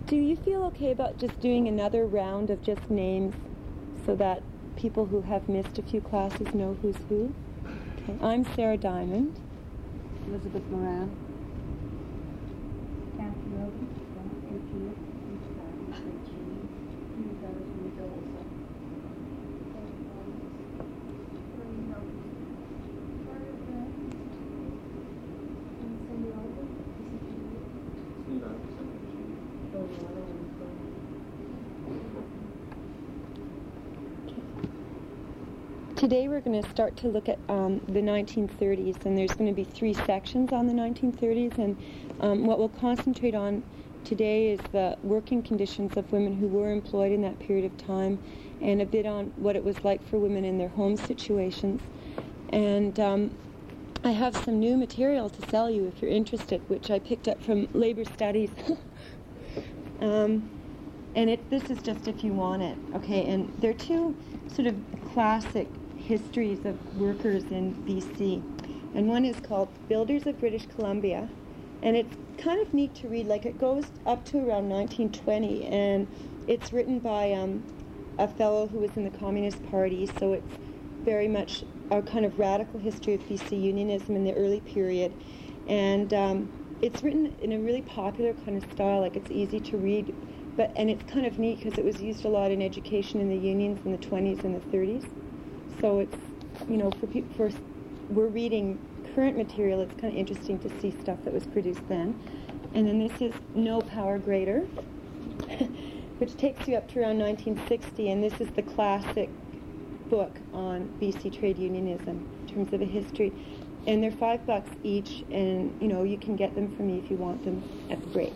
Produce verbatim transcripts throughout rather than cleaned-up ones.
Do you feel okay about just doing another round of just names so that people who have missed a few classes know who's who? Okay. I'm Sarah Diamond. Elizabeth Moran. Kathy Logan. Today we're going to start to look at um, the nineteen thirties, and there's going to be three sections on the nineteen thirties, and um, what we'll concentrate on today is the working conditions of women who were employed in that period of time, and a bit on what it was like for women in their home situations. And um, I have some new material to sell you if you're interested, which I picked up from Labor Studies. um, and it, this is just if you want it, okay? And there are two sort of classic histories of workers in B C, and one is called Builders of British Columbia, and it's kind of neat to read. Like, it goes up to around nineteen twenty, and it's written by um, a fellow who was in the Communist Party, so it's very much a kind of radical history of B C unionism in the early period, and um, it's written in a really popular kind of style, like it's easy to read, but and it's kind of neat because it was used a lot in education in the unions in the twenties and the thirties. So it's, you know, for people, for we're reading current material, it's kind of interesting to see stuff that was produced then. And then this is No Power Greater, which takes you up to around nineteen sixty, and this is the classic book on B C trade unionism in terms of a history. And they're five bucks each, and, you know, you can get them from me if you want them at the break.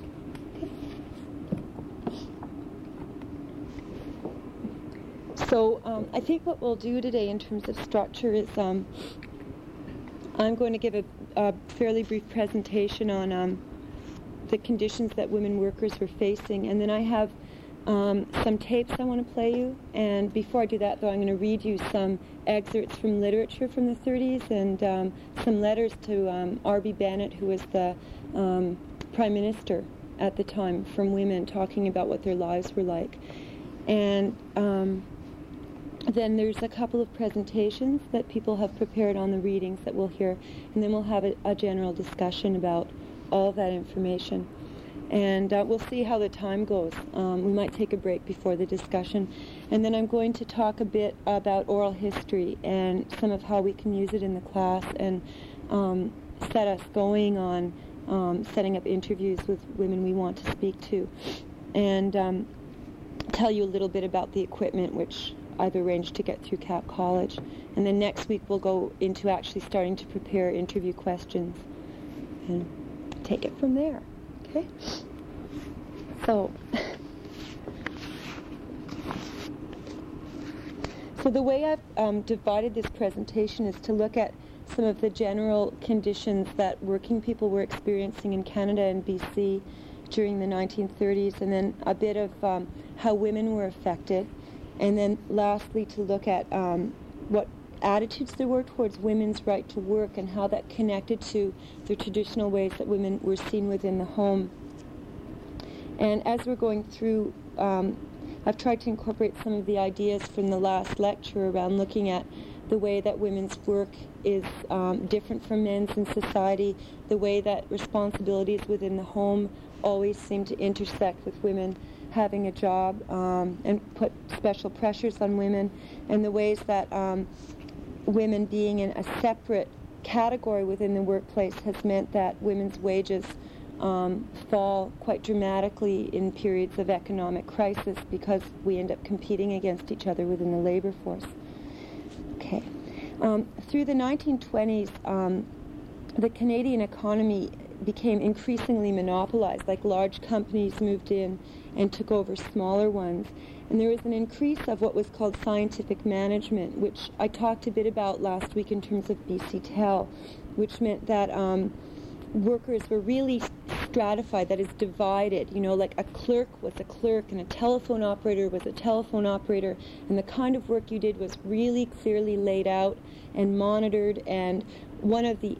So um, I think what we'll do today in terms of structure is um, I'm going to give a, a fairly brief presentation on um, the conditions that women workers were facing, and then I have um, some tapes I want to play you. And before I do that, though, I'm going to read you some excerpts from literature from the thirties and um, some letters to um, R B Bennett, who was the um, Prime Minister at the time, from women talking about what their lives were like. And um, then there's a couple of presentations that people have prepared on the readings that we'll hear, and then we'll have a, a general discussion about all of that information. And uh, we'll see how the time goes. Um, we might take a break before the discussion. And then I'm going to talk a bit about oral history and some of how we can use it in the class, and um, set us going on um, setting up interviews with women we want to speak to. And um, tell you a little bit about the equipment, which I've arranged to get through Cap College. And then next week we'll go into actually starting to prepare interview questions and take it from there. Okay? So, so the way I've um, divided this presentation is to look at some of the general conditions that working people were experiencing in Canada and B C during the nineteen thirties, and then a bit of um, how women were affected. And then lastly, to look at um, what attitudes there were towards women's right to work and how that connected to the traditional ways that women were seen within the home. And as we're going through, um, I've tried to incorporate some of the ideas from the last lecture around looking at the way that women's work is um, different from men's in society, the way that responsibilities within the home always seem to intersect with women having a job um, and put special pressures on women, and the ways that um, women being in a separate category within the workplace has meant that women's wages um, fall quite dramatically in periods of economic crisis because we end up competing against each other within the labor force. Okay. Um, through the nineteen twenties, um, the Canadian economy became increasingly monopolized, like large companies moved in and took over smaller ones. And there was an increase of what was called scientific management, which I talked a bit about last week in terms of B C Tel, which meant that um, workers were really stratified, that is divided. You know, like a clerk was a clerk and a telephone operator was a telephone operator, and the kind of work you did was really clearly laid out and monitored. And one of the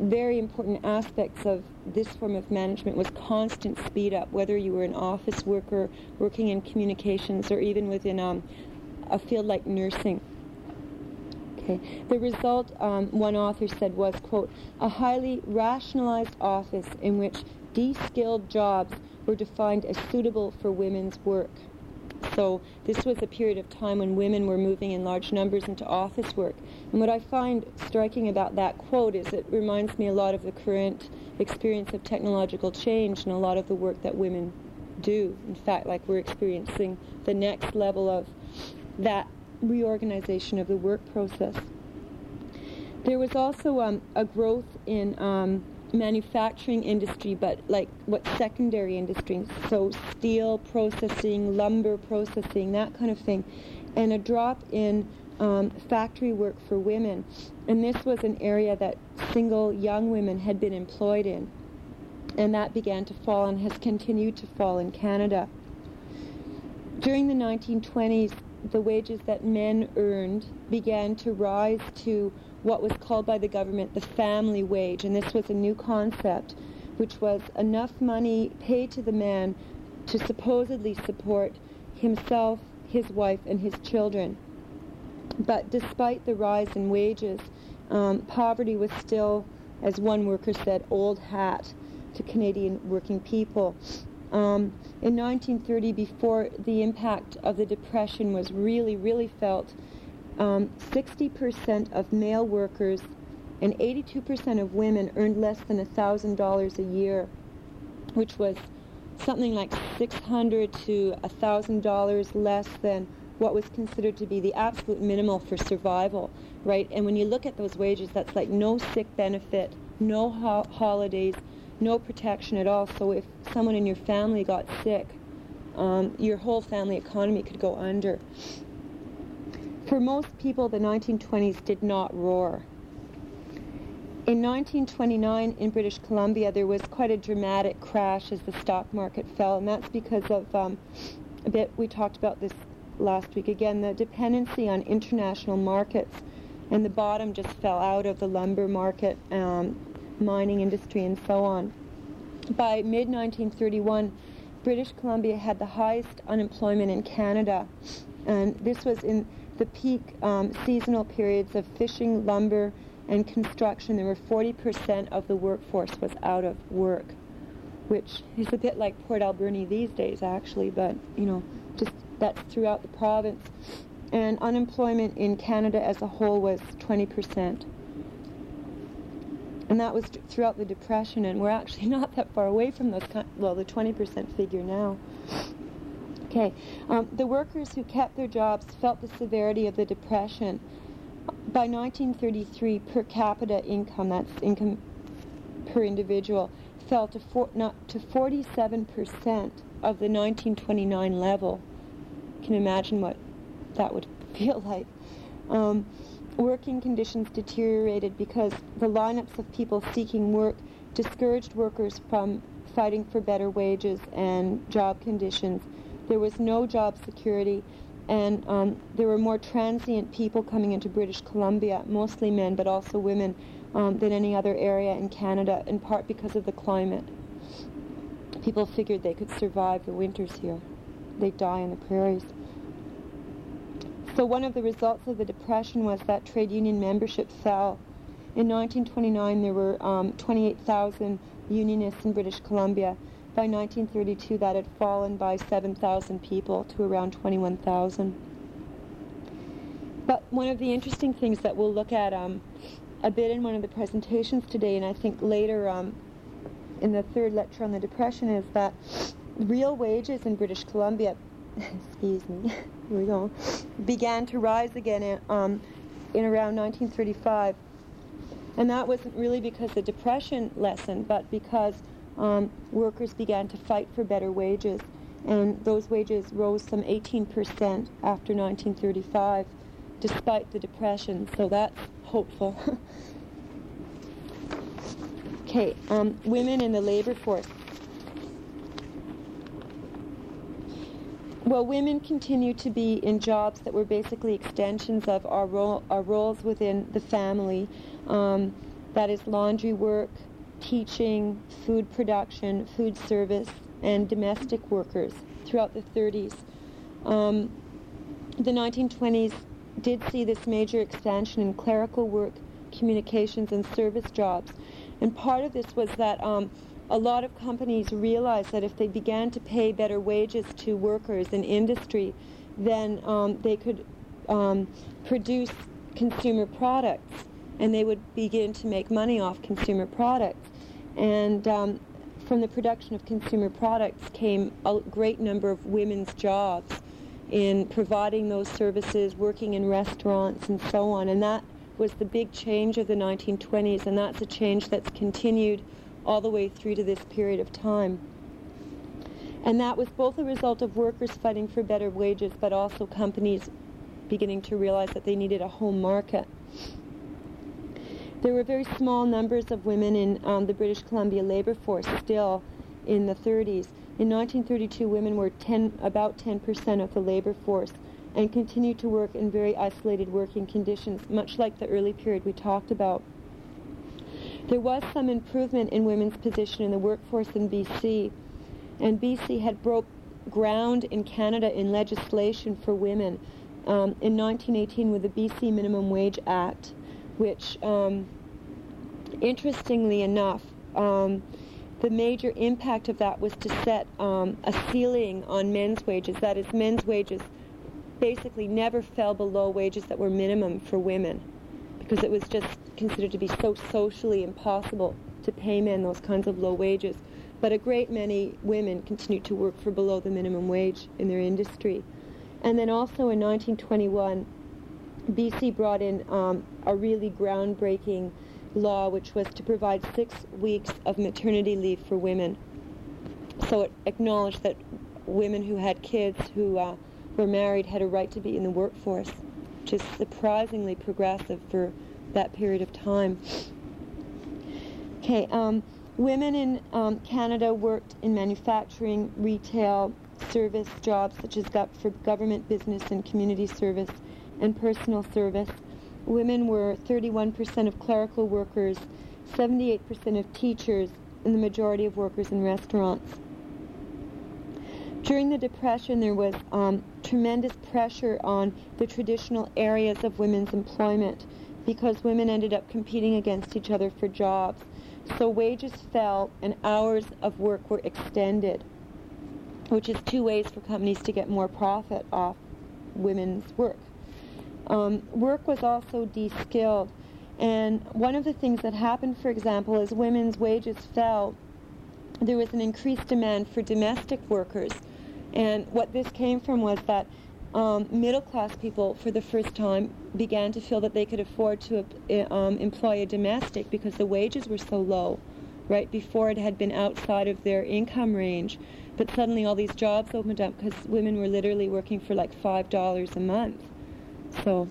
very important aspects of this form of management was constant speed up, whether you were an office worker working in communications or even within um, a field like nursing. Okay. The result, um, one author said, was, quote, a highly rationalized office in which de-skilled jobs were defined as suitable for women's work. So this was a period of time when women were moving in large numbers into office work. And what I find striking about that quote is it reminds me a lot of the current experience of technological change and a lot of the work that women do. In fact, like we're experiencing the next level of that reorganization of the work process. There was also um, a growth in um, manufacturing industry, but like what secondary industries, so steel processing, lumber processing, that kind of thing, and a drop in um, factory work for women. And this was an area that single young women had been employed in, and that began to fall and has continued to fall in Canada. During the nineteen twenties, the wages that men earned began to rise to what was called by the government the family wage, and this was a new concept, which was enough money paid to the man to supposedly support himself, his wife, and his children. But despite the rise in wages, um, poverty was still, as one worker said, old hat to Canadian working people. Um, in nineteen thirty, before the impact of the Depression was really, really felt, um, sixty percent of male workers and eighty-two percent of women earned less than one thousand dollars a year, which was something like six hundred to one thousand dollars less than what was considered to be the absolute minimal for survival, right? And when you look at those wages, that's like no sick benefit, no ho- holidays, no protection at all. So if someone in your family got sick, um, your whole family economy could go under. For most people, the nineteen twenties did not roar. In nineteen twenty-nine in British Columbia, there was quite a dramatic crash as the stock market fell, and that's because of um, a bit, we talked about this last week again, the dependency on international markets, and the bottom just fell out of the lumber market, um, mining industry, and so on. By mid nineteen thirty-one, British Columbia had the highest unemployment in Canada, and this was in the peak um, seasonal periods of fishing, lumber, and construction. There were forty percent of the workforce was out of work, which is a bit like Port Alberni these days, actually, but, you know, just that's throughout the province. And unemployment in Canada as a whole was twenty percent. And that was throughout the Depression, and we're actually not that far away from those, well, the twenty percent figure now. Okay, um, the workers who kept their jobs felt the severity of the Depression. By nineteen thirty-three, per capita income, that's income per individual, fell to, four, not, to forty-seven percent of the nineteen twenty-nine level. You can imagine what that would feel like. Um, working conditions deteriorated because the lineups of people seeking work discouraged workers from fighting for better wages and job conditions. There was no job security, and um, there were more transient people coming into British Columbia, mostly men but also women, um, than any other area in Canada, in part because of the climate. People figured they could survive the winters here. They'd die in the prairies. So one of the results of the Depression was that trade union membership fell. In nineteen twenty-nine, there were um, twenty-eight thousand unionists in British Columbia. By nineteen thirty-two, that had fallen by seven thousand people to around twenty-one thousand. But one of the interesting things that we'll look at um, a bit in one of the presentations today, and I think later um, in the third lecture on the Depression, is that real wages in British Columbia, excuse me, here we go, began to rise again in, um, in around nineteen thirty-five. And that wasn't really because the Depression lessened, but because um, workers began to fight for better wages. And those wages rose some eighteen percent after nineteen thirty-five, despite the Depression. So that's hopeful. Okay, um, women in the labor force. Well, women continue to be in jobs that were basically extensions of our role, our roles within the family. Um, That is laundry work, teaching, food production, food service, and domestic workers throughout the thirties. Um, the nineteen twenties did see this major expansion in clerical work, communications, and service jobs. And part of this was that um, a lot of companies realized that if they began to pay better wages to workers in industry, then um, they could um, produce consumer products, and they would begin to make money off consumer products. And um, from the production of consumer products came a great number of women's jobs in providing those services, working in restaurants and so on. And that was the big change of the nineteen twenties, and that's a change that's continued all the way through to this period of time. And that was both a result of workers fighting for better wages, but also companies beginning to realize that they needed a home market. There were very small numbers of women in um, the British Columbia labor force still in the thirties. In nineteen thirty-two, women were ten, about ten percent of the labor force and continued to work in very isolated working conditions, much like the early period we talked about. There was some improvement in women's position in the workforce in B C, and B C had broke ground in Canada in legislation for women um, in nineteen eighteen with the B C Minimum Wage Act, which, um, interestingly enough, um, the major impact of that was to set um, a ceiling on men's wages. That is, men's wages basically never fell below wages that were minimum for women, because it was just considered to be so socially impossible to pay men those kinds of low wages. But a great many women continued to work for below the minimum wage in their industry. And then also in nineteen twenty-one, B C brought in um, a really groundbreaking law, which was to provide six weeks of maternity leave for women. So it acknowledged that women who had kids who uh, were married had a right to be in the workforce, which is surprisingly progressive for that period of time. Okay, um, women in um, Canada worked in manufacturing, retail, service jobs such as go- for government, business, and community service, and personal service. Women were thirty-one percent of clerical workers, seventy-eight percent of teachers, and the majority of workers in restaurants. During the Depression, there was um, tremendous pressure on the traditional areas of women's employment because women ended up competing against each other for jobs. So wages fell and hours of work were extended, which is two ways for companies to get more profit off women's work. Um, work was also de-skilled, and one of the things that happened, for example, as women's wages fell, there was an increased demand for domestic workers. And what this came from was that um, middle-class people, for the first time, began to feel that they could afford to uh, um, employ a domestic because the wages were so low. Right before, it had been outside of their income range, but suddenly all these jobs opened up because women were literally working for like five dollars a month. So,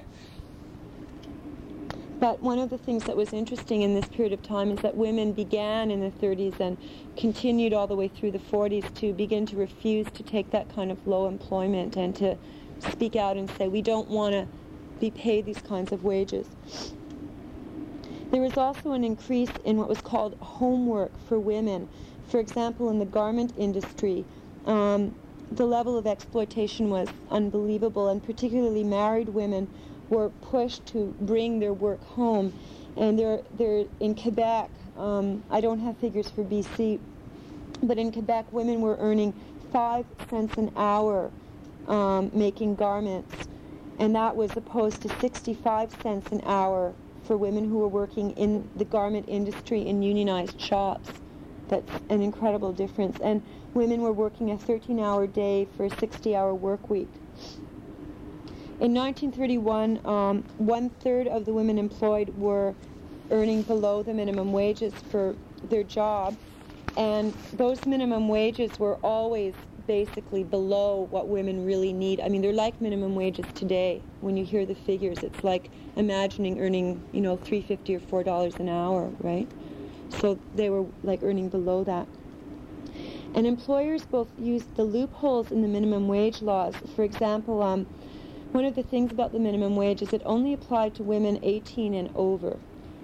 but one of the things that was interesting in this period of time is that women began in the thirties and continued all the way through the forties to begin to refuse to take that kind of low employment and to speak out and say, we don't want to be paid these kinds of wages. There was also an increase in what was called homework for women. For example, in the garment industry, um, the level of exploitation was unbelievable, and particularly married women were pushed to bring their work home. And they're, they're in Quebec, um, I don't have figures for B C, but in Quebec, women were earning five cents an hour um, making garments, and that was opposed to sixty-five cents an hour for women who were working in the garment industry in unionized shops. That's an incredible difference. And women were working a thirteen-hour day for a sixty-hour work week. In nineteen thirty-one, um, one-third of the women employed were earning below the minimum wages for their job, and those minimum wages were always basically below what women really need. I mean, they're like minimum wages today. When you hear the figures, it's like imagining earning, you know, three dollars and fifty cents or four dollars an hour, right? So they were like earning below that. And employers both used the loopholes in the minimum wage laws. For example, um, one of the things about the minimum wage is it only applied to women eighteen and over.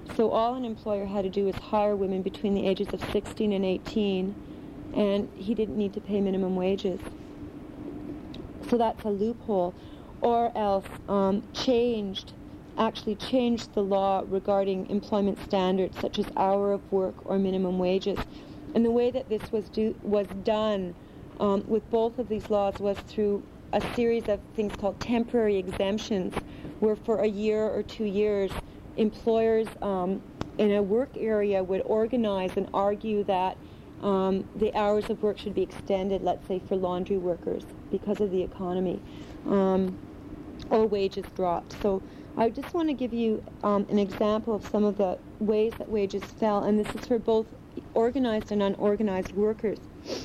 So all an employer had to do was hire women between the ages of sixteen and eighteen, and he didn't need to pay minimum wages. So that's a loophole. Or else um, changed, actually changed the law regarding employment standards such as hour of work or minimum wages. And the way that this was do, was done um, with both of these laws was through a series of things called temporary exemptions, where for a year or two years, employers um, in a work area would organize and argue that um, the hours of work should be extended, let's say for laundry workers, because of the economy, um, or wages dropped. So I just want to give you um, an example of some of the ways that wages fell, and this is for both organized and unorganized workers.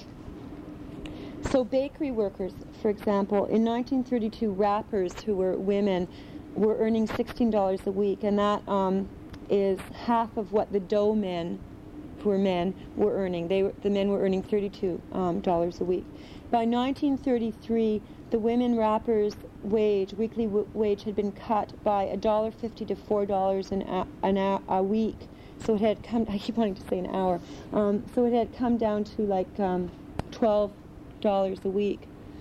So bakery workers, for example, in nineteen thirty-two, wrappers who were women were earning sixteen dollars a week, and that um, is half of what the dough men, who were men, were earning. They were, the men were earning thirty-two dollars um, a week. By nineteen thirty-three, the women wrappers' wage, weekly w- wage, had been cut by one dollar fifty to four dollars an, a, an a, a week. So it had come, I keep wanting to say an hour, um, so it had come down to like um, twelve dollars a week.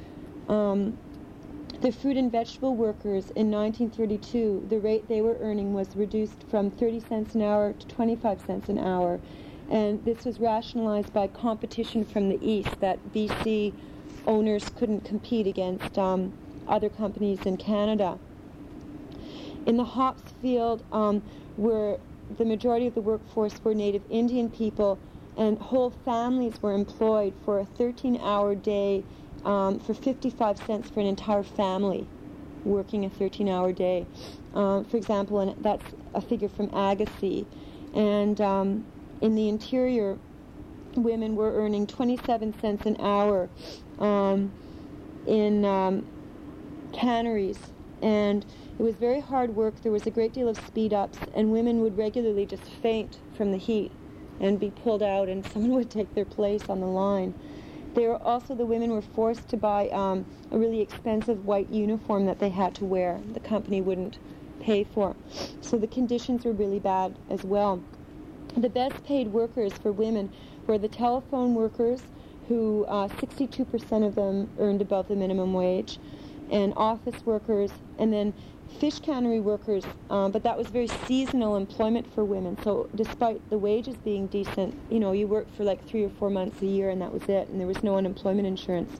Um, the fruit and vegetable workers in nineteen thirty-two, the rate they were earning was reduced from thirty cents an hour to twenty-five cents an hour. And this was rationalized by competition from the east, that B C owners couldn't compete against um, other companies in Canada. In the hops field, um, where the majority of the workforce were Native Indian people, and whole families were employed for a thirteen-hour day um, for fifty-five cents for an entire family working a thirteen-hour day. Um, for example, and that's a figure from Agassiz. And um, in the interior, women were earning twenty-seven cents an hour um, in um, canneries. And it was very hard work. There was a great deal of speed-ups, and women would regularly just faint from the heat and be pulled out, and someone would take their place on the line. They were also, the women were forced to buy um, a really expensive white uniform that they had to wear. The company wouldn't pay for. So the conditions were really bad as well. The best paid workers for women were the telephone workers, who uh, sixty-two percent of them earned above the minimum wage, and office workers, and then fish cannery workers, um, but that was very seasonal employment for women. So despite the wages being decent, you know, you worked for like three or four months a year and that was it, and there was no unemployment insurance.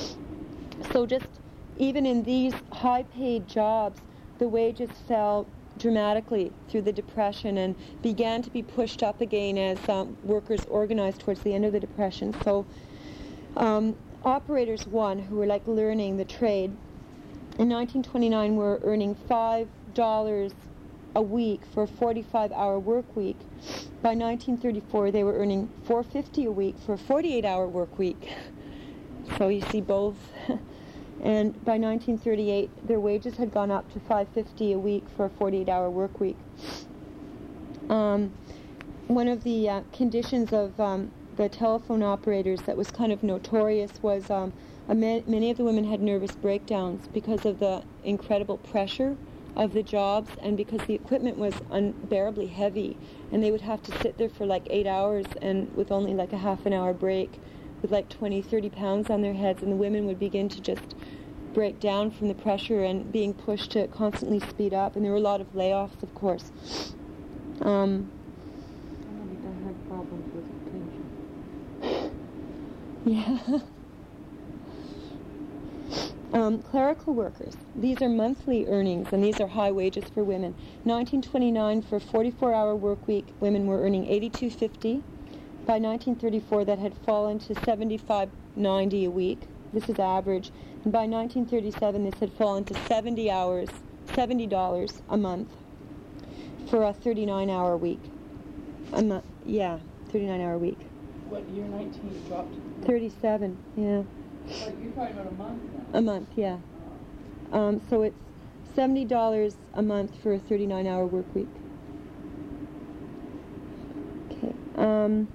So just even in these high-paid jobs, the wages fell dramatically through the Depression and began to be pushed up again as um, workers organized towards the end of the Depression. So um, operators one, who were like learning the trade, in nineteen twenty-nine were earning five dollars a week for a forty-five hour work week. By nineteen thirty-four, they were earning four dollars and fifty cents a week for a forty-eight hour work week. So you see both. And by nineteen thirty-eight, their wages had gone up to five dollars and fifty cents a week for a forty-eight hour work week. Um, one of the uh, conditions of um, the telephone operators that was kind of notorious was um, a ma- many of the women had nervous breakdowns because of the incredible pressure of the jobs and because the equipment was unbearably heavy, and they would have to sit there for like eight hours and with only like a half an hour break with like twenty, thirty pounds on their heads, and the women would begin to just break down from the pressure and being pushed to constantly speed up, and there were a lot of layoffs, of course. Um, I had problems with attention. yeah. Um, clerical workers. These are monthly earnings, and these are high wages for women. nineteen twenty-nine, for a forty-four hour work week, women were earning eighty-two fifty. By nineteen thirty-four, that had fallen to seventy-five ninety a week. This is average. And by nineteen thirty-seven, this had fallen to seventy hours, seventy dollars a month for a thirty-nine hour week. A mo- yeah, thirty-nine hour week. What year? nineteen dropped? thirty-seven, yeah. Like you're talking about a month then? A month, yeah. Um, so it's seventy dollars a month for a thirty-nine hour work week. Okay. Um,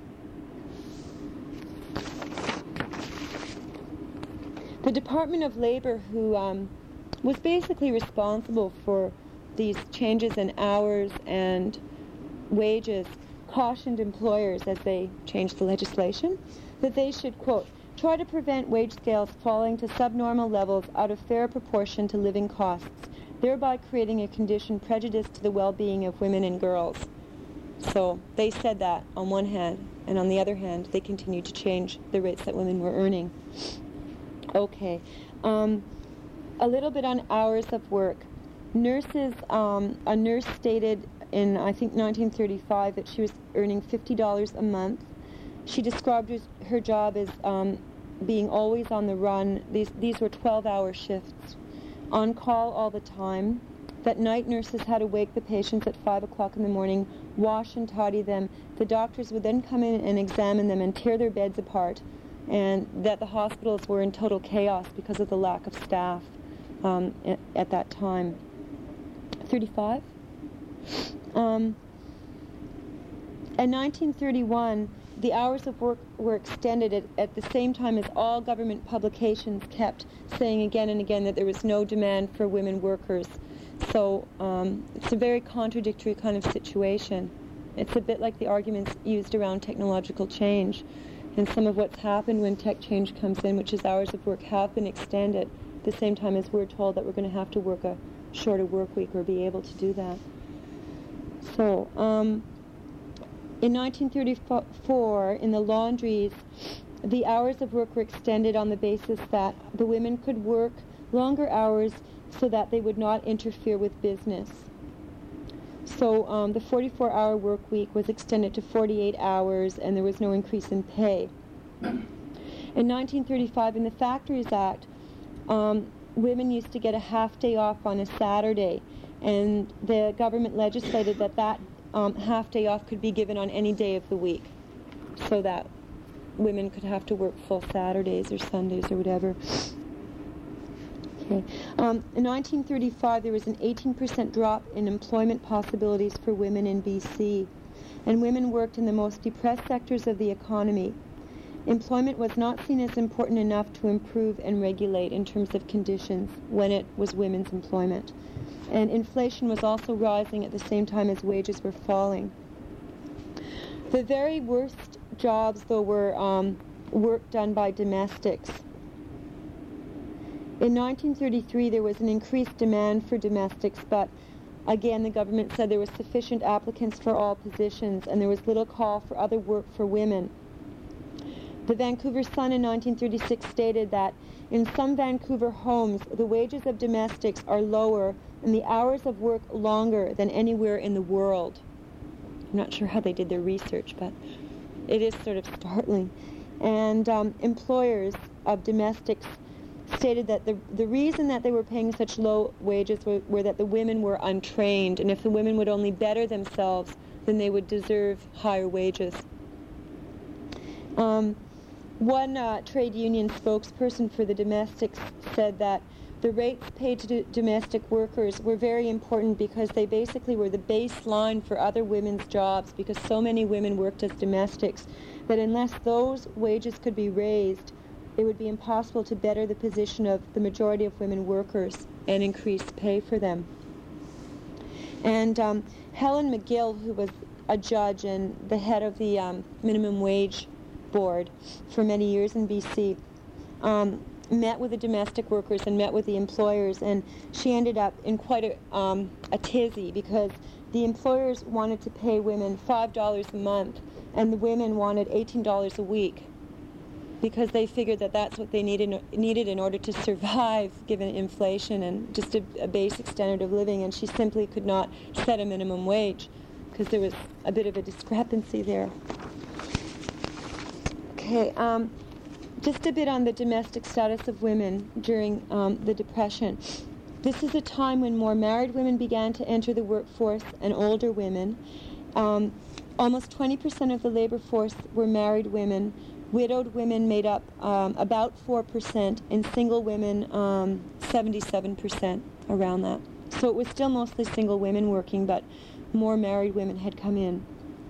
the Department of Labor, who um, was basically responsible for these changes in hours and wages, cautioned employers as they changed the legislation that they should, quote, try to prevent wage scales falling to subnormal levels out of fair proportion to living costs, thereby creating a condition prejudiced to the well-being of women and girls. So they said that on one hand, and on the other hand, they continued to change the rates that women were earning. Okay. Um, a little bit on hours of work. Nurses, um, a nurse stated in, I think, nineteen thirty-five that she was earning fifty dollars a month. She described her job as um, being always on the run. These, these were twelve-hour shifts, on call all the time. That night, nurses had to wake the patients at five o'clock in the morning, wash and tidy them. The doctors would then come in and examine them and tear their beds apart, and that the hospitals were in total chaos because of the lack of staff um, at, at that time. thirty-five? Um, in nineteen thirty-one, the hours of work were extended at, at the same time as all government publications kept saying again and again that there was no demand for women workers. So um, it's a very contradictory kind of situation. It's a bit like the arguments used around technological change and some of what's happened when tech change comes in, which is hours of work have been extended at the same time as we're told that we're going to have to work a shorter work week or be able to do that. So um, in nineteen thirty-four, in the laundries, the hours of work were extended on the basis that the women could work longer hours so that they would not interfere with business. So um, the forty-four hour work week was extended to forty-eight hours, and there was no increase in pay. In nineteen thirty-five, in the Factories Act, um, women used to get a half day off on a Saturday, and the government legislated that that um, half day off could be given on any day of the week, so that women could have to work full Saturdays or Sundays or whatever. Okay. Um, in nineteen thirty-five, there was an eighteen percent drop in employment possibilities for women in B C, and women worked in the most depressed sectors of the economy. Employment was not seen as important enough to improve and regulate in terms of conditions when it was women's employment. And inflation was also rising at the same time as wages were falling. The very worst jobs, though, were um, work done by domestics. In nineteen thirty-three, there was an increased demand for domestics, but again, the government said there was sufficient applicants for all positions, and there was little call for other work for women. The Vancouver Sun in nineteen thirty-six stated that in some Vancouver homes, the wages of domestics are lower and the hours of work longer than anywhere in the world. I'm not sure how they did their research, but it is sort of startling. And um, employers of domestics stated that the, the reason that they were paying such low wages were, were that the women were untrained, and if the women would only better themselves, then they would deserve higher wages. Um, one uh, trade union spokesperson for the domestics said that the rates paid to do domestic workers were very important because they basically were the baseline for other women's jobs, because so many women worked as domestics that unless those wages could be raised, it would be impossible to better the position of the majority of women workers and increase pay for them. And um, Helen McGill, who was a judge and the head of the um, minimum wage board for many years in B C, um, met with the domestic workers and met with the employers, and she ended up in quite a, um, a tizzy because the employers wanted to pay women five dollars a month and the women wanted eighteen dollars a week, because they figured that that's what they needed needed in order to survive given inflation and just a, a basic standard of living, and she simply could not set a minimum wage because there was a bit of a discrepancy there. Okay, um, just a bit on the domestic status of women during um, the Depression. This is a time when more married women began to enter the workforce and older women. Um, almost twenty percent of the labor force were married women. Widowed women made up um, about four percent, and single women um, seventy-seven percent, around that. So it was still mostly single women working, but more married women had come in.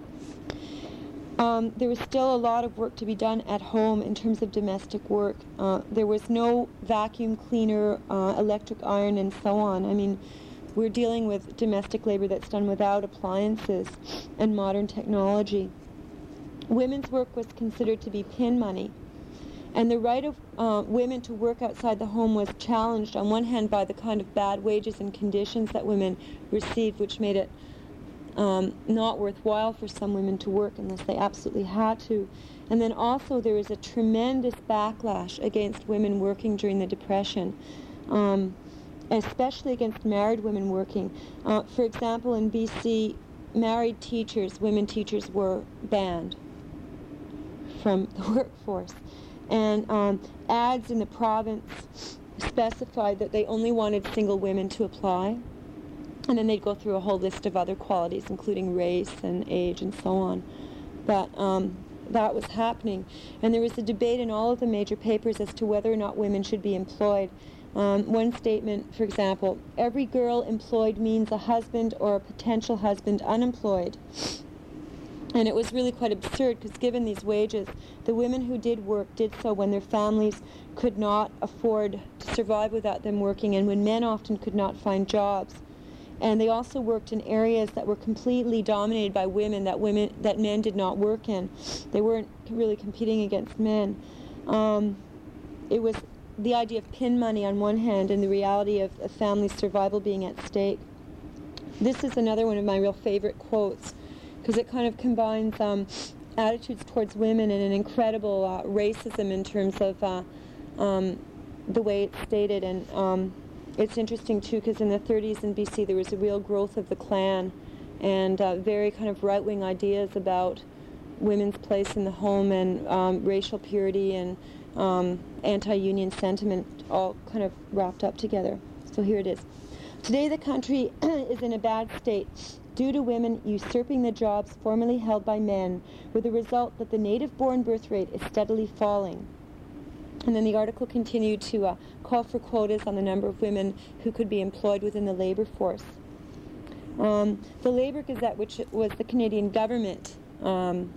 Um, there was still a lot of work to be done at home in terms of domestic work. Uh, there was no vacuum cleaner, uh, electric iron, and so on. I mean, we're dealing with domestic labor that's done without appliances and modern technology. Women's work was considered to be pin money, and the right of uh, women to work outside the home was challenged on one hand by the kind of bad wages and conditions that women received, which made it um, not worthwhile for some women to work unless they absolutely had to. And then also there was a tremendous backlash against women working during the Depression, um, especially against married women working. Uh, for example, in B C, married teachers, women teachers, were banned from the workforce. And um, ads in the province specified that they only wanted single women to apply. And then they'd go through a whole list of other qualities, including race and age and so on. But um, that was happening. And there was a debate in all of the major papers as to whether or not women should be employed. Um, one statement, for example, every girl employed means a husband or a potential husband unemployed. And it was really quite absurd, because given these wages, the women who did work did so when their families could not afford to survive without them working, and when men often could not find jobs. And they also worked in areas that were completely dominated by women that women that men did not work in. They weren't really competing against men. Um, it was the idea of pin money on one hand and the reality of a family's survival being at stake. This is another one of my real favorite quotes, because it kind of combines um, attitudes towards women and an incredible uh, racism in terms of uh, um, the way it's stated. And um, it's interesting, too, because in the thirties in B C there was a real growth of the Klan and uh, very kind of right-wing ideas about women's place in the home and um, racial purity and um, anti-union sentiment all kind of wrapped up together. So here it is. Today the country is in a bad state due to women usurping the jobs formerly held by men, with the result that the native-born birth rate is steadily falling. And then the article continued to uh, call for quotas on the number of women who could be employed within the labor force. Um, the Labour Gazette, which was the Canadian government um,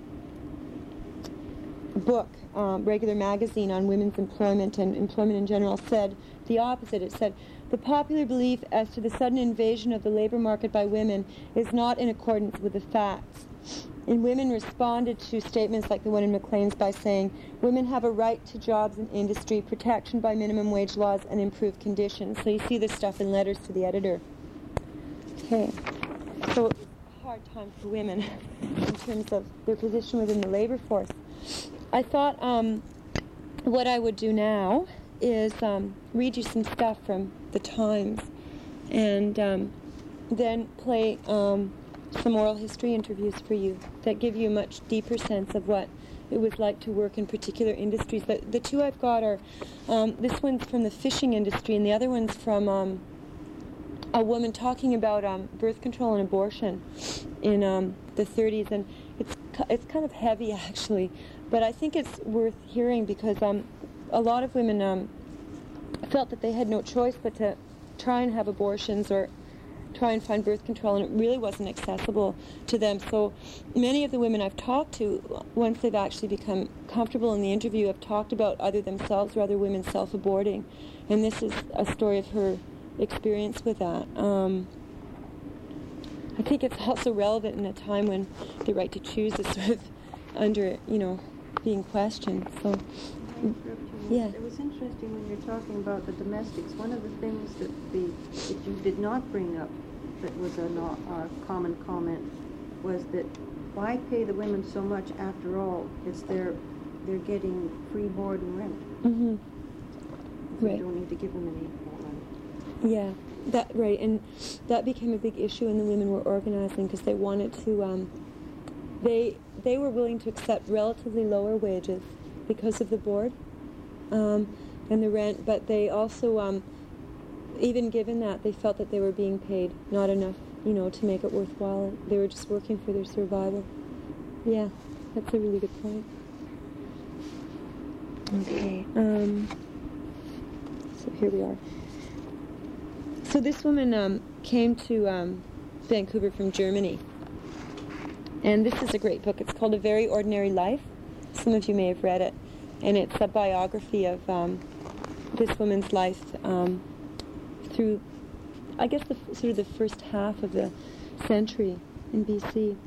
book, um, regular magazine on women's employment and employment in general, said the opposite. It said, the popular belief as to the sudden invasion of the labor market by women is not in accordance with the facts. And women responded to statements like the one in Maclean's by saying, women have a right to jobs in industry, protection by minimum wage laws, and improved conditions. So you see this stuff in letters to the editor. Okay. So it's a hard time for women in terms of their position within the labor force. I thought um, what I would do now is um, read you some stuff from the Times and um, then play um, some oral history interviews for you that give you a much deeper sense of what it was like to work in particular industries. The, the two I've got are, um, this one's from the fishing industry and the other one's from um, a woman talking about um, birth control and abortion in um, the thirties. And it's, it's kind of heavy actually, but I think it's worth hearing because um, a lot of women um, felt that they had no choice but to try and have abortions or try and find birth control, and it really wasn't accessible to them. So many of the women I've talked to, once they've actually become comfortable in the interview, have talked about either themselves or other women self-aborting. And this is a story of her experience with that. Um, I think it's also relevant in a time when the right to choose is sort of under, you know, being questioned. So, yeah. It was interesting when you're talking about the domestics. One of the things that the that you did not bring up that was a, not, a common comment was that why pay the women so much after all? It's their they're getting free board and rent. Mm-hmm. You Right. don't need to give them any more money. Yeah, that right, and that became a big issue when the women were organizing because they wanted to. Um, they they were willing to accept relatively lower wages because of the board um, and the rent, but they also, um, even given that, they felt that they were being paid not enough, you know, to make it worthwhile. They were just working for their survival. Yeah, that's a really good point. Okay. Um, so here we are. So this woman um, came to um, Vancouver from Germany. And this is a great book. It's called A Very Ordinary Life. Some of you may have read it. And it's a biography of um, this woman's life um, through I guess, the sort of the first half of the century in B C.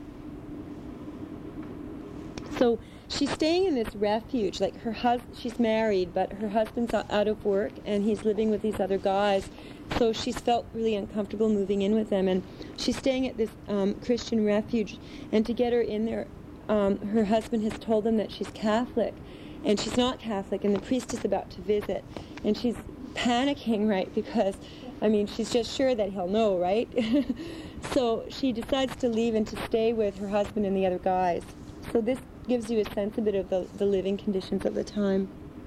So she's staying in this refuge. Like her hus- she's married, but her husband's out of work, and he's living with these other guys. So she's felt really uncomfortable moving in with them, and she's staying at this um, Christian refuge. And to get her in there, um, her husband has told them that she's Catholic, and she's not Catholic, and the priest is about to visit, and she's panicking, right? Because, I mean, she's just sure that he'll know, right? So she decides to leave and to stay with her husband and the other guys. So this gives you a sense a bit of the, the living conditions of the time.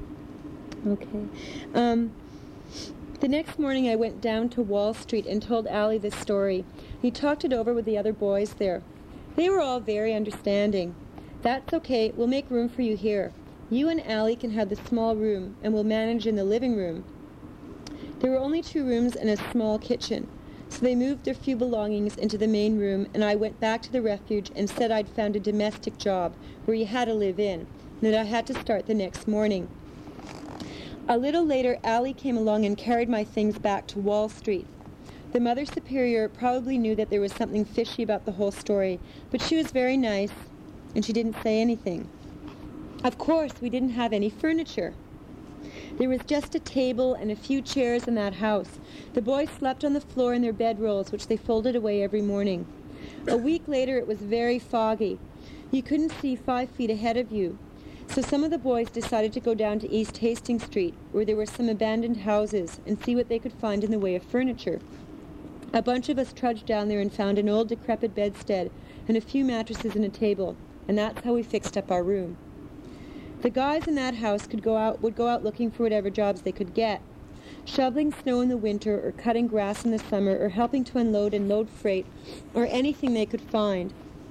Okay. Um, the next morning I went down to Wall Street and told Allie this story. He talked it over with the other boys there. They were all very understanding. That's okay, we'll make room for you here. You and Allie can have the small room, and we'll manage in the living room. There were only two rooms and a small kitchen, so they moved their few belongings into the main room, and I went back to the refuge and said I'd found a domestic job where you had to live in, and that I had to start the next morning. A little later, Allie came along and carried my things back to Wall Street. The Mother Superior probably knew that there was something fishy about the whole story, but she was very nice, and she didn't say anything. Of course, we didn't have any furniture. There was just a table and a few chairs in that house. The boys slept on the floor in their bedrolls, which they folded away every morning. A week later, it was very foggy. You couldn't see five feet ahead of you. So some of the boys decided to go down to East Hastings Street, where there were some abandoned houses, and see what they could find in the way of furniture. A bunch of us trudged down there and found an old decrepit bedstead and a few mattresses and a table, and that's how we fixed up our room. The guys in that house could go out, would go out looking for whatever jobs they could get, shoveling snow in the winter, or cutting grass in the summer, or helping to unload and load freight, or anything they could find.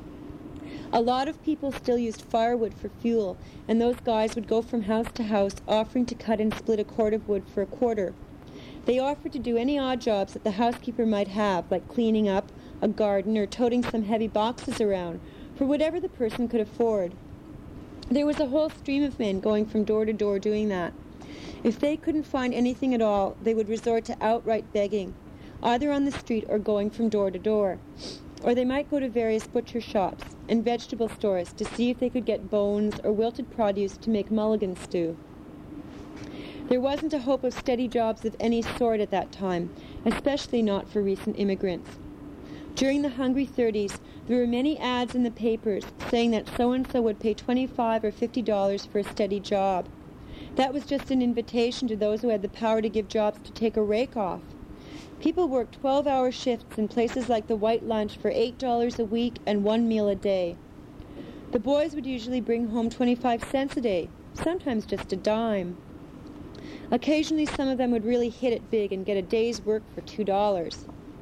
A lot of people still used firewood for fuel, and those guys would go from house to house offering to cut and split a cord of wood for a quarter. They offered to do any odd jobs that the housekeeper might have, like cleaning up a garden or toting some heavy boxes around, for whatever the person could afford. There was a whole stream of men going from door to door doing that. If they couldn't find anything at all, they would resort to outright begging, either on the street or going from door to door. Or they might go to various butcher shops and vegetable stores to see if they could get bones or wilted produce to make mulligan stew. There wasn't a hope of steady jobs of any sort at that time, especially not for recent immigrants. During the Hungry thirties, there were many ads in the papers saying that so-and-so would pay twenty-five or fifty dollars for a steady job. That was just an invitation to those who had the power to give jobs to take a rake off. People worked twelve-hour shifts in places like the White Lunch for eight dollars a week and one meal a day. The boys would usually bring home twenty-five cents a day, sometimes just a dime. Occasionally, some of them would really hit it big and get a day's work for two dollars.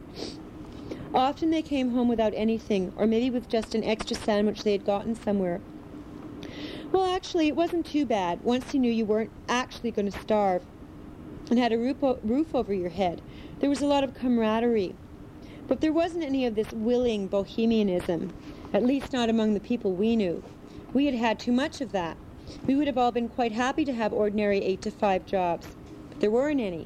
Often they came home without anything, or maybe with just an extra sandwich they had gotten somewhere. Well, actually, it wasn't too bad once you knew you weren't actually going to starve and had a roof, o- roof over your head. There was a lot of camaraderie. But there wasn't any of this willing bohemianism, at least not among the people we knew. We had had too much of that. We would have all been quite happy to have ordinary eight to five jobs, but there weren't any.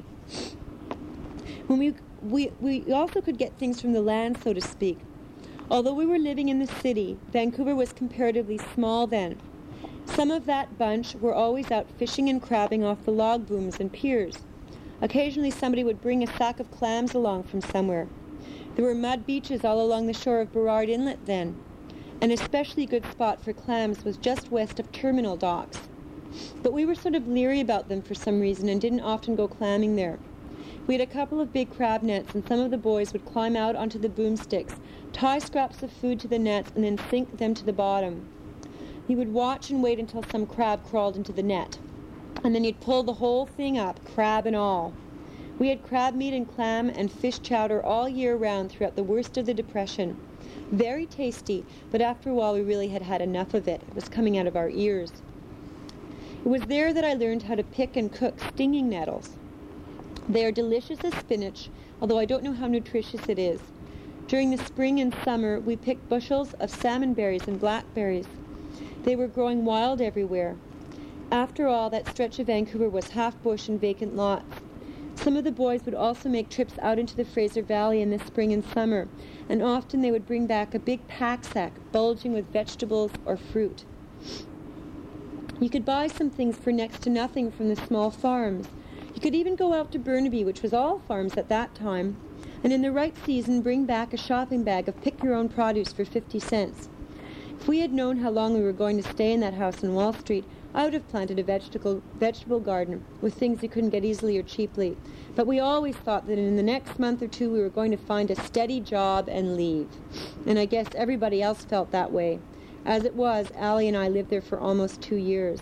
When we We, we also could get things from the land, so to speak. Although we were living in the city, Vancouver was comparatively small then. Some of that bunch were always out fishing and crabbing off the log booms and piers. Occasionally somebody would bring a sack of clams along from somewhere. There were mud beaches all along the shore of Burrard Inlet then. An especially good spot for clams was just west of Terminal Docks. But we were sort of leery about them for some reason and didn't often go clamming there. We had a couple of big crab nets, and some of the boys would climb out onto the boomsticks, tie scraps of food to the nets, and then sink them to the bottom. You would watch and wait until some crab crawled into the net, and then you'd pull the whole thing up, crab and all. We had crab meat and clam and fish chowder all year round throughout the worst of the Depression. Very tasty, but after a while we really had had enough of it. It was coming out of our ears. It was there that I learned how to pick and cook stinging nettles. They are delicious as spinach, although I don't know how nutritious it is. During the spring and summer, we picked bushels of salmon berries and blackberries. They were growing wild everywhere. After all, that stretch of Vancouver was half bush and vacant lots. Some of the boys would also make trips out into the Fraser Valley in the spring and summer, and often they would bring back a big pack sack bulging with vegetables or fruit. You could buy some things for next to nothing from the small farms. You could even go out to Burnaby, which was all farms at that time, and in the right season bring back a shopping bag of pick-your-own produce for fifty cents. If we had known how long we were going to stay in that house on Wall Street, I would have planted a vegetable vegetable garden with things you couldn't get easily or cheaply. But we always thought that in the next month or two we were going to find a steady job and leave. And I guess everybody else felt that way. As it was, Allie and I lived there for almost two years.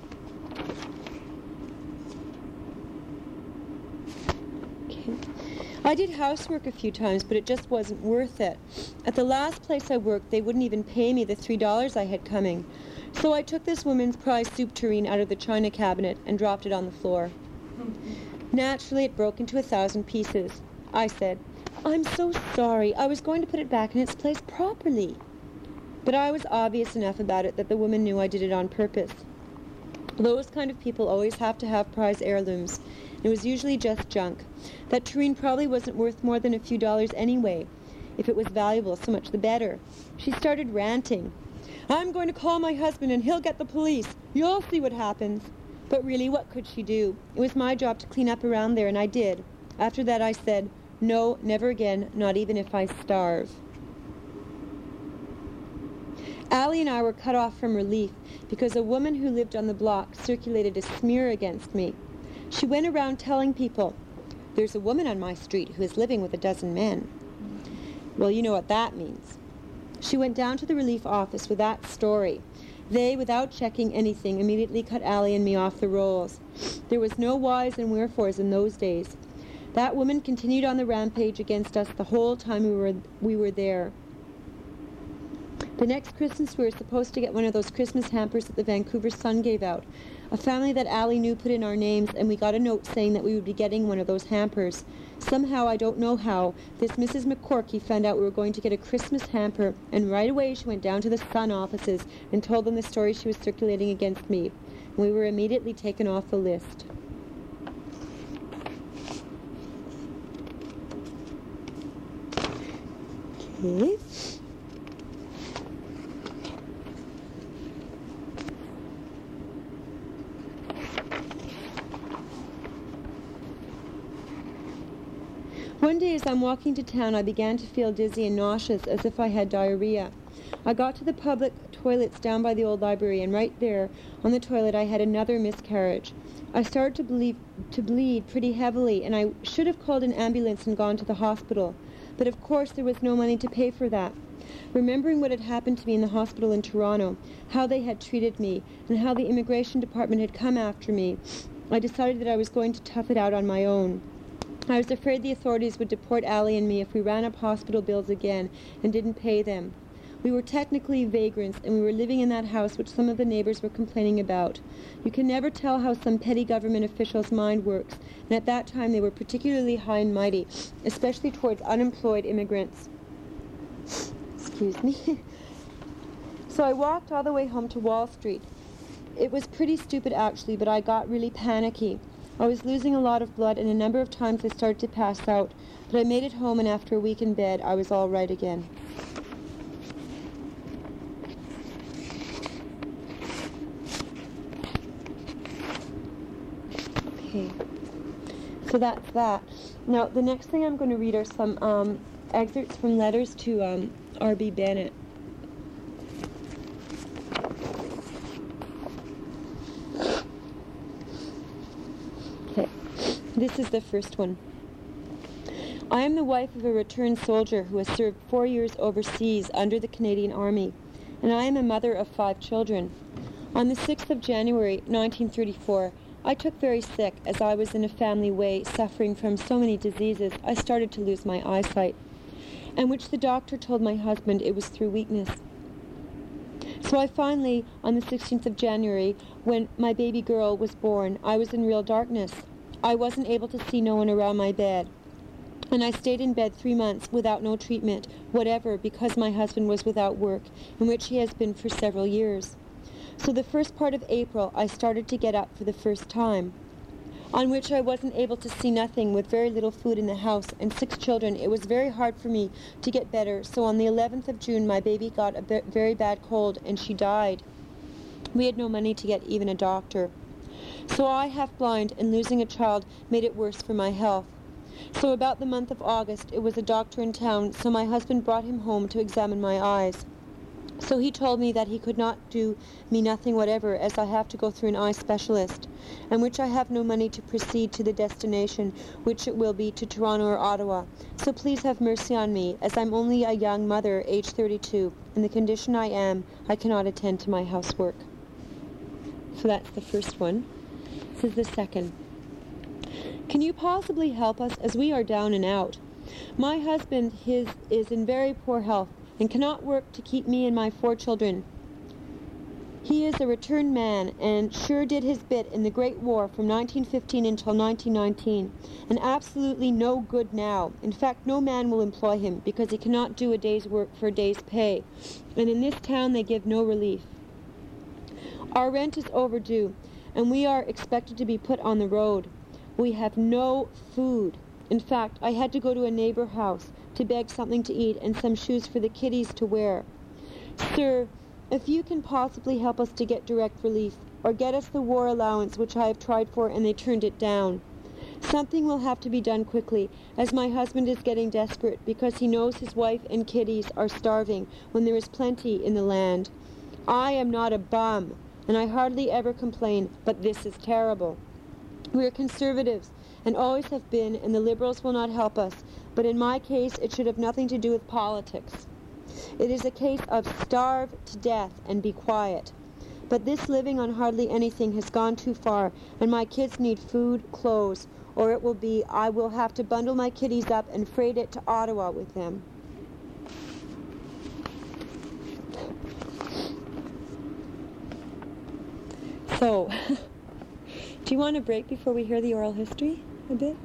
Okay. I did housework a few times, but it just wasn't worth it. At the last place I worked, they wouldn't even pay me the three dollars I had coming. So I took this woman's prize soup tureen out of the china cabinet and dropped it on the floor. Naturally, it broke into a thousand pieces. I said, "I'm so sorry. I was going to put it back in its place properly." But I was obvious enough about it that the woman knew I did it on purpose. Those kind of people always have to have prize heirlooms. It was usually just junk. That tureen probably wasn't worth more than a few dollars anyway. If it was valuable, so much the better. She started ranting. "I'm going to call my husband and he'll get the police. You'll see what happens." But really, what could she do? It was my job to clean up around there, and I did. After that, I said, "No, never again, not even if I starve." Allie and I were cut off from relief because a woman who lived on the block circulated a smear against me. She went around telling people, "There's a woman on my street who is living with a dozen men." Well, you know what that means. She went down to the relief office with that story. They, without checking anything, immediately cut Allie and me off the rolls. There was no whys and wherefores in those days. That woman continued on the rampage against us the whole time we were we were there. The next Christmas, we were supposed to get one of those Christmas hampers that the Vancouver Sun gave out. A family that Allie knew put in our names, and we got a note saying that we would be getting one of those hampers. Somehow, I don't know how, this Missus McCorkey found out we were going to get a Christmas hamper, and right away she went down to the Sun offices and told them the story she was circulating against me. And we were immediately taken off the list. Okay. One day as I'm walking to town, I began to feel dizzy and nauseous as if I had diarrhea. I got to the public toilets down by the old library, and right there on the toilet I had another miscarriage. I started to, believe, to bleed pretty heavily, and I should have called an ambulance and gone to the hospital. But of course there was no money to pay for that. Remembering what had happened to me in the hospital in Toronto, how they had treated me, and how the immigration department had come after me, I decided that I was going to tough it out on my own. I was afraid the authorities would deport Allie and me if we ran up hospital bills again and didn't pay them. We were technically vagrants, and we were living in that house which some of the neighbors were complaining about. You can never tell how some petty government official's mind works, and at that time they were particularly high and mighty, especially towards unemployed immigrants. Excuse me. So I walked all the way home to Wall Street. It was pretty stupid actually, but I got really panicky. I was losing a lot of blood, and a number of times I started to pass out, but I made it home, and after a week in bed, I was all right again. Okay, so that's that. Now, the next thing I'm going to read are some um, excerpts from letters to um, R B Bennett. This is the first one. I am the wife of a returned soldier who has served four years overseas under the Canadian Army, and I am a mother of five children. On the sixth of January, nineteen thirty-four, I took very sick as I was in a family way suffering from so many diseases. I started to lose my eyesight, and which the doctor told my husband it was through weakness. So I finally, on the sixteenth of January, when my baby girl was born, I was in real darkness. I wasn't able to see no one around my bed. And I stayed in bed three months without no treatment, whatever, because my husband was without work, in which he has been for several years. So the first part of April, I started to get up for the first time. on which I wasn't able to see nothing, with very little food in the house and six children. It was very hard for me to get better, so on the eleventh of June my baby got a b- very bad cold and she died. We had no money to get even a doctor. So I, half blind and losing a child, made it worse for my health. So about the month of August, it was a doctor in town, so my husband brought him home to examine my eyes. So he told me that he could not do me nothing whatever, as I have to go through an eye specialist, and which I have no money to proceed to the destination, which it will be to Toronto or Ottawa. So please have mercy on me, as I'm only a young mother, age thirty-two. In the condition I am, I cannot attend to my housework. So that's the first one. This is the second. Can you possibly help us, as we are down and out? My husband his is in very poor health and cannot work to keep me and my four children. He is a returned man and sure did his bit in the Great War from nineteen fifteen until nineteen nineteen, and absolutely no good now. In fact, no man will employ him because he cannot do a day's work for a day's pay, and in this town they give no relief. Our rent is overdue, and we are expected to be put on the road. We have no food. In fact, I had to go to a neighbor house to beg something to eat and some shoes for the kiddies to wear. Sir, if you can possibly help us to get direct relief, or get us the war allowance which I have tried for and they turned it down. Something will have to be done quickly, as my husband is getting desperate because he knows his wife and kiddies are starving when there is plenty in the land. I am not a bum, and I hardly ever complain, but this is terrible. We are conservatives, and always have been, and the Liberals will not help us, but in my case it should have nothing to do with politics. It is a case of starve to death and be quiet. But this living on hardly anything has gone too far, and my kids need food, clothes, or it will be I will have to bundle my kiddies up and freight it to Ottawa with them. So, do you want a break before we hear the oral history a bit?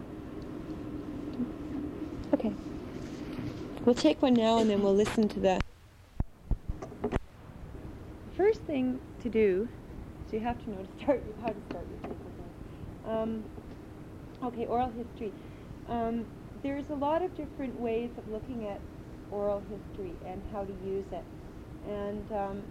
Okay. We'll take one now and then we'll listen to the... First thing to do, so you have to know to start, how to start your paper. Um, okay, oral history. Um, there's a lot of different ways of looking at oral history and how to use it. And um,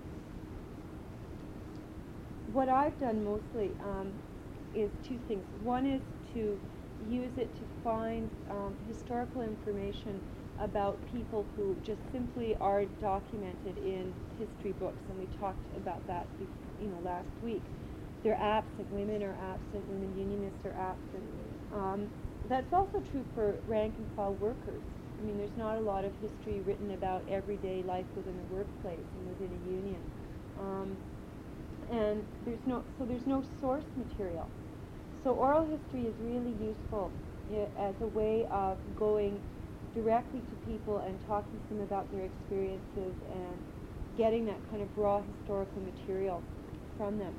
what I've done mostly um, is two things. One is to use it to find um, historical information about people who just simply are documented in history books, and we talked about that, you know, last week. They're absent. Women are absent. Women unionists are absent. Um, that's also true for rank and file workers. I mean, there's not a lot of history written about everyday life within a workplace and within a union. Um, and there's no, so there's no source material. So oral history is really useful uh, as a way of going directly to people and talking to them about their experiences and getting that kind of raw historical material from them.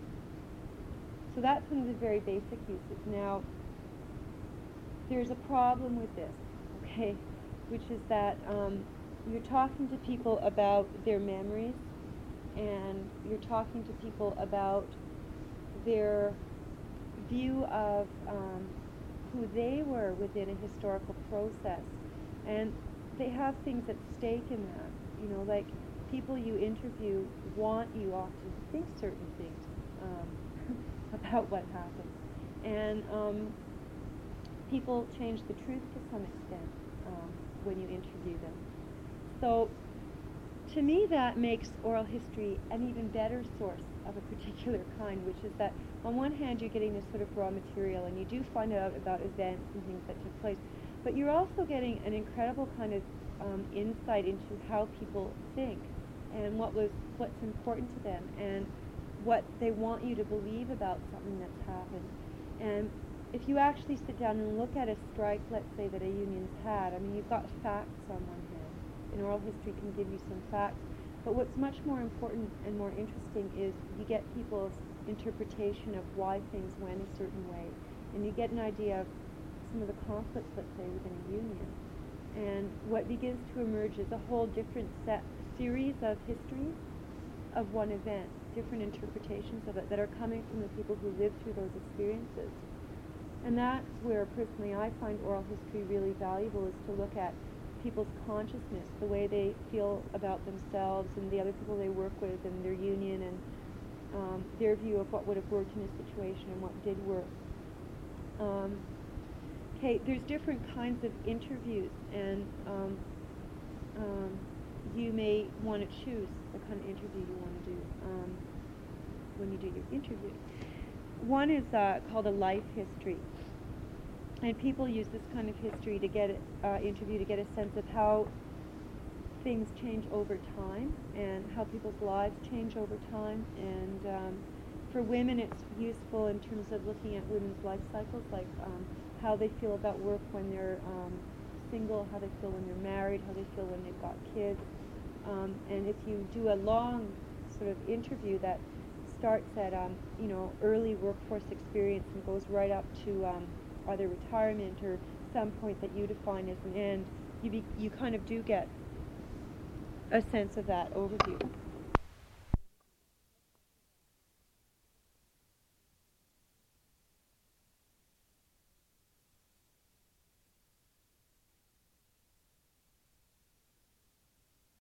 So that's one of the very basic uses. Now, there's a problem with this, okay, which is that um, you're talking to people about their memories, and you're talking to people about their view of um, who they were within a historical process. And they have things at stake in that. You know, like people you interview want you often to think certain things um, about what happened. And um, people change the truth to some extent um, when you interview them. So to me that makes oral history an even better source of a particular kind, which is that on one hand you're getting this sort of raw material and you do find out about events and things that took place, but you're also getting an incredible kind of um, insight into how people think and what was what's important to them and what they want you to believe about something that's happened. And if you actually sit down and look at a strike, let's say, that a union's had, I mean, you've got facts on one hand, and oral history can give you some facts, but what's much more important and more interesting is you get people's interpretation of why things went a certain way, and you get an idea of some of the conflicts, let's say, within a union. And what begins to emerge is a whole different set, series of histories of one event, different interpretations of it that are coming from the people who lived through those experiences. And that's where, personally, I find oral history really valuable, is to look at people's consciousness, the way they feel about themselves and the other people they work with and their union, and um, their view of what would have worked in a situation and what did work. Um, okay, there's different kinds of interviews, and um, um, you may want to choose the kind of interview you want to do um, when you do your interview. One is uh, called a life history, and people use this kind of history to get uh, interview to get a sense of how things change over time and how people's lives change over time. And um, for women, it's useful in terms of looking at women's life cycles, like um, how they feel about work when they're um, single, how they feel when they're married, how they feel when they've got kids. Um, and if you do a long sort of interview that starts at um, you know early workforce experience and goes right up to um, either retirement or some point that you define as an end, you be, you kind of do get a sense of that overview.